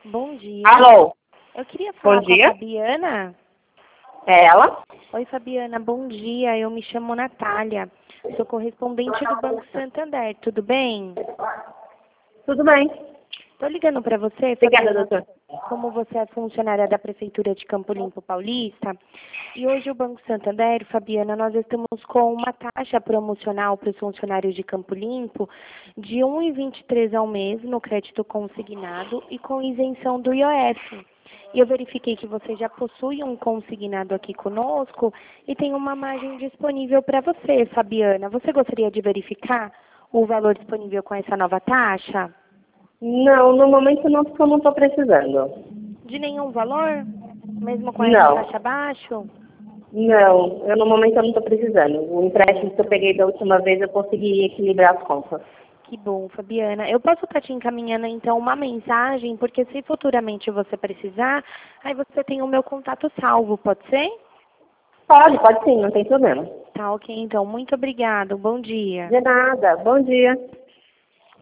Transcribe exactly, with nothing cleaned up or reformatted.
Bom dia. Alô? Eu queria falar Bom com a dia. Fabiana. É ela? Oi, Fabiana, bom dia. Eu me chamo Natália. Sou correspondente do Banco Santander. Tudo bem? Tudo bem. Estou ligando para você, Obrigada, Fabiana, doutor. como você é funcionária da Prefeitura de Campo Limpo Paulista. E hoje o Banco Santander, Fabiana, nós estamos com uma taxa promocional para os funcionários de Campo Limpo de um vírgula vinte e três ao mês no crédito consignado e com isenção do I O F. E eu verifiquei que você já possui um consignado aqui conosco e tem uma margem disponível para você, Fabiana. Você gostaria de verificar o valor disponível com essa nova taxa? Não, no momento não, porque eu não estou precisando. De nenhum valor? Mesmo com essa Não. taxa abaixo? Não, eu no momento eu não estou precisando. O empréstimo que eu peguei da última vez eu consegui equilibrar as contas. Que bom, Fabiana. Eu posso estar te encaminhando, então, uma mensagem, porque se futuramente você precisar, aí você tem o meu contato salvo, pode ser? Pode, pode sim, não tem problema. Tá, ok, então. Muito obrigada. Um bom dia. De nada. Bom dia.